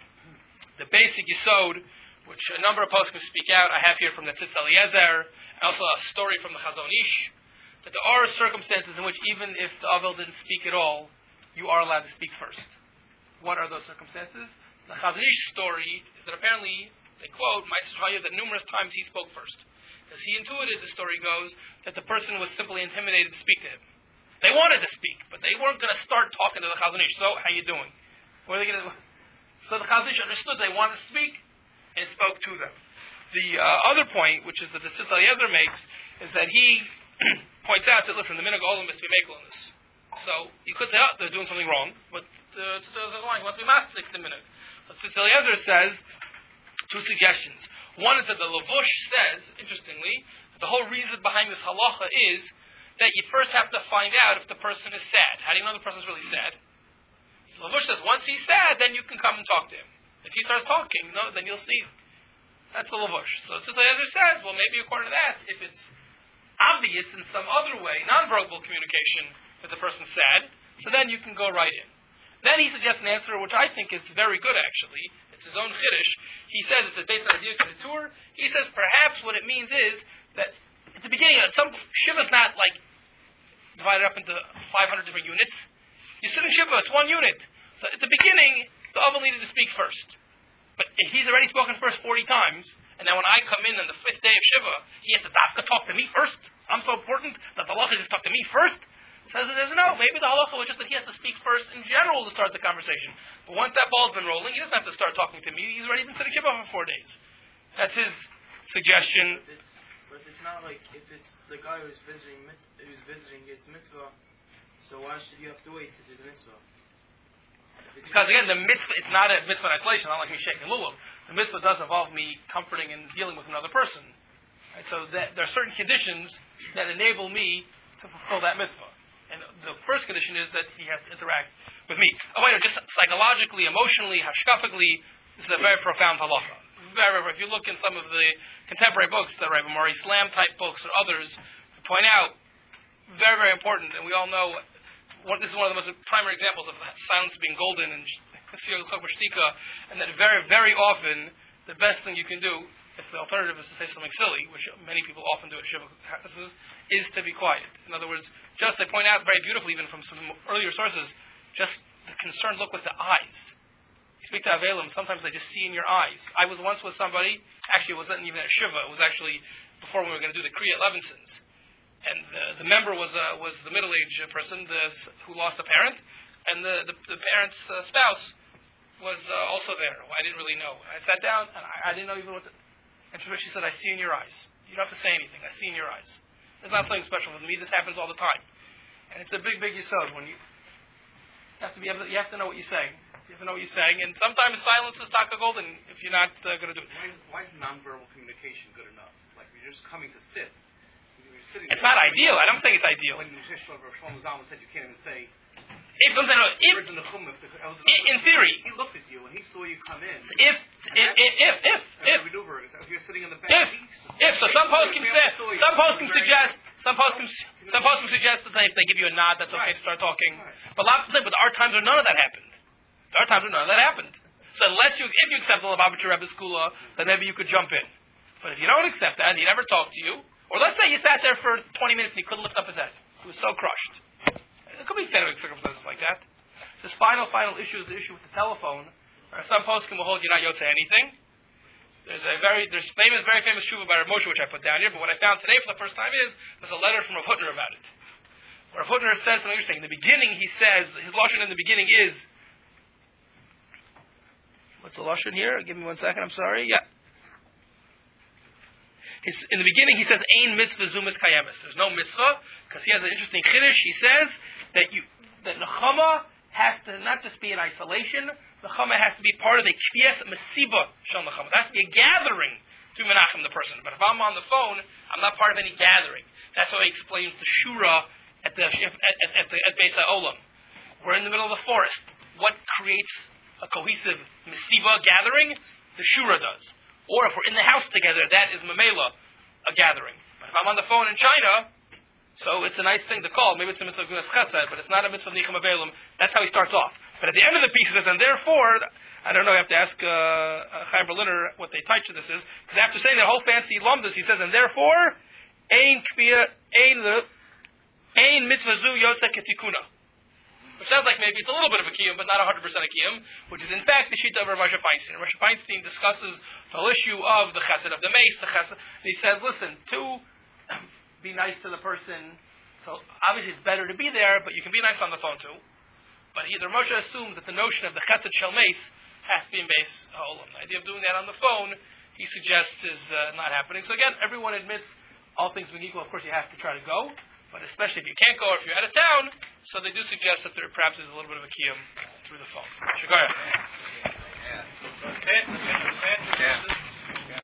the basic Yisod, which a number of poskim speak out. I have here from the Tzitz Eliezer, and also a story from the Chazon Ish, that there are circumstances in which even if the Avel didn't speak at all, you are allowed to speak first. What are those circumstances? The Chazon Ish story is that apparently, they quote, Meister Chaya, that numerous times he spoke first. Because he intuited, the story goes, that the person was simply intimidated to speak to him. They wanted to speak, but they weren't going to start talking to the Chazon Ish. So, how you doing? What are they going to do? So the Chazon Ish understood they wanted to speak, and spoke to them. The uh, other point, which is that the Tzitz Eliezer makes, is that he points out that, listen, the minhag olam is to be makel in this. So you could say, oh, they're doing something wrong, but the Tzitz Eliezer is lying. He wants to be masik the minhag. But Tzitz Eliezer says two suggestions. One is that the Lavush says, interestingly, that the whole reason behind this halacha is that you first have to find out if the person is sad. How do you know the person is really sad? So Lavush says, once he's sad, then you can come and talk to him. If he starts talking, no, then you'll see. That's the lavush. So Tzitz Eliezer says, well, maybe according to that, if it's obvious in some other way, non-verbal communication, that the person's sad, so then you can go right in. Then he suggests an answer which I think is very good, actually. It's his own chiddush. He says it's a based on idea to the tour. He says perhaps what it means is that at the beginning, some shiva's not like divided up into five hundred different units. You sit in shiva, it's one unit. So at the beginning, the Avel needed to speak first. But if he's already spoken first forty times, and then when I come in on the fifth day of Shiva, he has to dafka talk to me first. I'm so important that the halacha just talk to me first. Says there's no, maybe the halacha was just that he has to speak first in general to start the conversation. But once that ball's been rolling, he doesn't have to start talking to me. He's already been sitting Shiva for four days. That's his suggestion. But it's, but it's not like if it's the guy who's visiting mit- who's visiting his mitzvah, so why should you have to wait to do the mitzvah? Because again, the mitzvah, it's not a mitzvah in isolation, not like me shaking lulav. The mitzvah does involve me comforting and dealing with another person. Right? So that, there are certain conditions that enable me to fulfill that mitzvah. And the first condition is that he has to interact with me. Oh, wait, just psychologically, emotionally, hashkafically, this is a very profound halacha. Very, very, if you look in some of the contemporary books, the Rabbi Mori Slam type books or others, point out, very, very important, and we all know One, this is one of the most primary examples of silence being golden and and that very, very often the best thing you can do, if the alternative is to say something silly, which many people often do at Shiva classes, is to be quiet. In other words, just they point out very beautifully, even from some earlier sources, just the concerned look with the eyes. You speak to Avelim, sometimes they just see in your eyes. I was once with somebody, actually it wasn't even at Shiva, it was actually before we were going to do the Kriya at Levinson's. And the, the member was uh, was the middle-aged person the, who lost a parent, and the the, the parent's uh, spouse was uh, also there. I didn't really know. I sat down, and I, I didn't know even what to... And she said, I see in your eyes. You don't have to say anything. I see in your eyes. It's not something special with me. This happens all the time. And it's a big, big yisod. When you have to be able to, you have to know what you're saying. You have to know what you're saying. And sometimes silence is taka golden if you're not uh, going to do it. Why is, why is nonverbal communication good enough? Like, you're just coming to sit. It's not ideal. I don't think it's ideal. When Shlomo Zalman said you can't even say. If, no, no, if, in, the chum, if the, in, in theory, he looked at you and he saw you come in. If, if, if, if, if, if you're sitting in the back, if, if, so some posts can say, some posts can suggest, some posts can, some posts can suggest that if they give you a nod, that's okay to start talking. But lots of things, but there are times where none of that happened. There are times where none of that happened. So unless you, if you accept the Lubavitcher Rebbe Skula, then maybe you could jump in. But if you don't accept that, and he never talked to you. Or let's say you sat there for twenty minutes and he couldn't lift up his head. He was so crushed. There could be standard circumstances like that. This final, final issue is the issue with the telephone. Or some poskim will hold you not yotze anything. There's a very, there's famous, very famous shuva by Rav Moshe, which I put down here, but what I found today for the first time is, there's a letter from Rav Hutner about it. Where Rav Hutner says something interesting. In the beginning, he says, his lashon in the beginning is, what's the lashon here? Give me one second, I'm sorry. Yeah. His, in the beginning, he says, Ein mitzvah zumas kayemis. There's no mitzvah, because he has an interesting chiddush. He says that you, that nechama has to not just be in isolation, nechama has to be part of the kvias mesiba shel nechama. There has to be a gathering to menachem the person. But if I'm on the phone, I'm not part of any gathering. That's how he explains the shura at the at, at, at the at Beis HaOlam. We're in the middle of the forest. What creates a cohesive mesiba gathering? The shura does. Or if we're in the house together, that is mamela, a gathering. But if I'm on the phone in China, so it's a nice thing to call. Maybe it's a mitzvah of Gunas Chesed, but it's not a mitzvah of Nicham Avelim. That's how he starts off. But at the end of the piece, he says, and therefore, I don't know, you have to ask uh, Chaim Berliner what they type to this is, because after saying that whole fancy lumdus, he says, and therefore, ein kviya, ein the, ein mitzvah zu yotze ketikuna. Which sounds like maybe it's a little bit of a kiyum, but not one hundred percent a kiyum, which is in fact the shita of Rav Moshe Feinstein. Rav Moshe Feinstein discusses the whole issue of the chesed of the mace, the chesed, and he says, listen, to be nice to the person, so obviously it's better to be there, but you can be nice on the phone too. But either Moshe assumes that the notion of the chesed shel mace has to be in Beis HaOlam. The idea of doing that on the phone, he suggests, is uh, not happening. So again, everyone admits, all things being equal, of course you have to try to go, but especially if you can't go or if you're out of town, so they do suggest that there perhaps is a little bit of a kiyum through the phone. Sure, go ahead. Yeah.